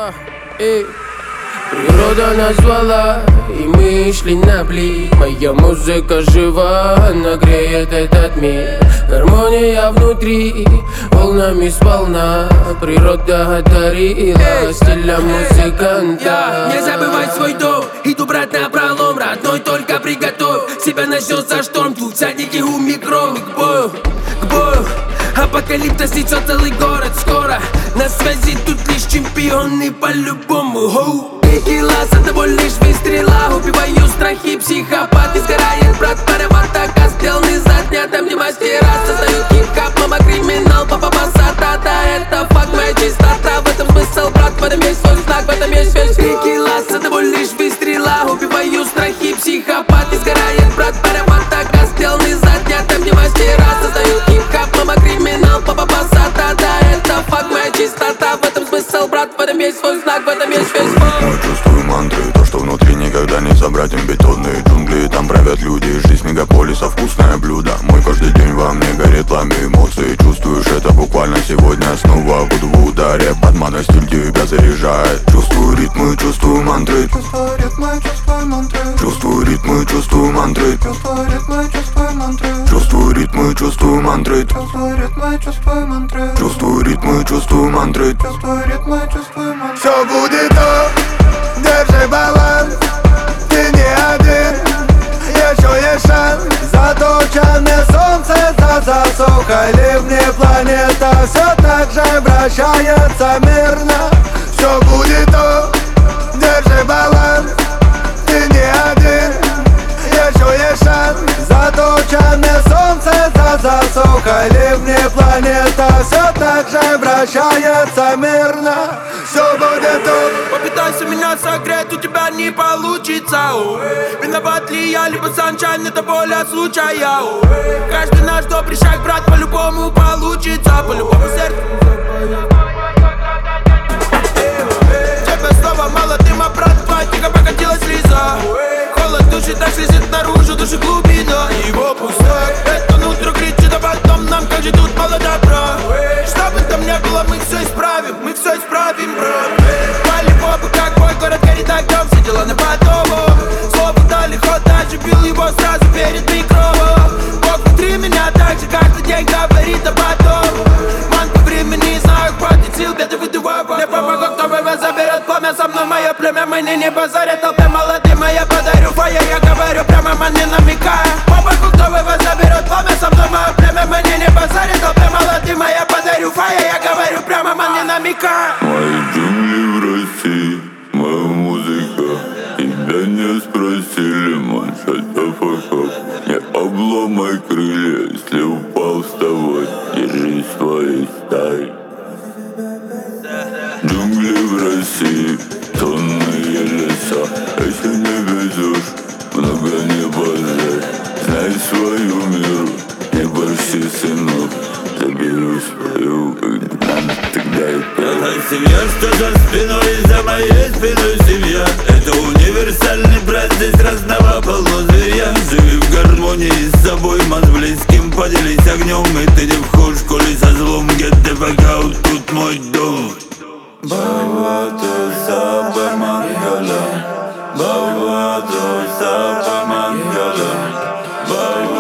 Природа назвала, и мы шли на блик. Моя музыка жива, она греет этот мир. Гармония внутри, волнами сполна. Природа одарила стиля музыканта. Не забывай свой дом, иду брать на пролом. Родной, только приготовь, себя начнет за шторм. Тут всадники у микро, к бою, к бою. Апокалиптос несет целый город скоро. На связи тут лишь чемпионы по-любому. Текила, за тобой лишь выстрела. Убиваю страхи, психопат. И сгорает, брат, парова атака. Сделанный за дня, там не мастера. Создают хип-хап, мама криминал. Папа басата, это факт, моя чистота. В этом смысл, брат, в этом есть свой знак. В этом есть весь текила, за тобой лишь выстрела. Убиваю страхи, психопат. И сгорает, брат, парова атака. Сделанный за дня, там не мастера. Создают хип-хап, мама криминал. Папа басата, это факт, моя чистота. В этом смысл, брат, в этом есть свой знак. В этом есть весь факт. Чувствую мантры, то, что внутри никогда не собрать. Им бетонные джунгли, там правят люди. Жизнь мегаполиса, вкусное блюдо. Мой каждый день во мне горит пламя эмоций. Чувствуешь это буквально сегодня. Снова буду в ударе, подмана стиль тебя заряжает. Чувствую ритмы, чувствую мантры. Чувствую ритмы, чувствую мантры. Чувствую ритмы, чувствую мантры. Чувствую ритмы, чувствую мантры. Чувствую ритмы, чувствую мантры. Чувствую ритмы, чувствую мантры. Чувствую ритмы, чувствую мантры. Чувствую ритмы, чувствую мантры. Все будет то, держи баланс. Ты не один, еще есть шанс. Заточенное солнце за засухой ливни. Планета все так же вращается мирно. Все будет то, держи баланс. Ты не один, еще есть шанс. Заточенное солнце за засухой ливни. Планета все так же вращается мирно. Все будет то. Попытайся меня согреть, у тебя не получится. Виноват ли я, либо санчайн, это воля случая. Каждый наш добрый шаг, брат, по-любому получится. По-любому сердцу. Тебе снова мало дыма, брат, тихо покатилась слеза. Холод души, так слезет наружу, души глубина. Его пустак, это нутро кричит, а потом нам как же тут мало добра. Что бы там ни было, мы все исправим, брат. Пали попы, как мой город горит огнем, все дела на потом. Слово дали ход, даже бил его сразу перед микрофоном. Бог внутри меня так же, каждый день говорит об этом. Манка времени, знаю, хватит сил, беды выдуваю. Мне помогу, кто его заберет пламя, со мной мое племя. Мы не базарят, толпе молодым, а я подарю фаер. Я говорю прямо, man, не намекая. Помогу, кто его заберет пламя, со мной мое племя. Мы не базарят, толпе молодым, а я подарю фаер. Я говорю прямо, man, не намекая. Мои джунгли в России, моя музыка. Тебя не спросили, man, shut the fuck up. Не обломай крылья, если упал, вставай. Держи своей стаи. Джунгли в России, сонные леса. Если не везешь, много не базарь. Знай свою меру, не борщи, сынок. Заберу свою, когда надо, тогда и Это семья, что за спиной, за моей спиной семья. Это универсальный брат, здесь разного полно зверя. Живи в гармонии с собой, ман, с близким поделись огнем. И ты не вхож в школе со злом. Get the fuck out, тут мой дом. Баваду сапа мангала, Баваду сапа мангала, Баваду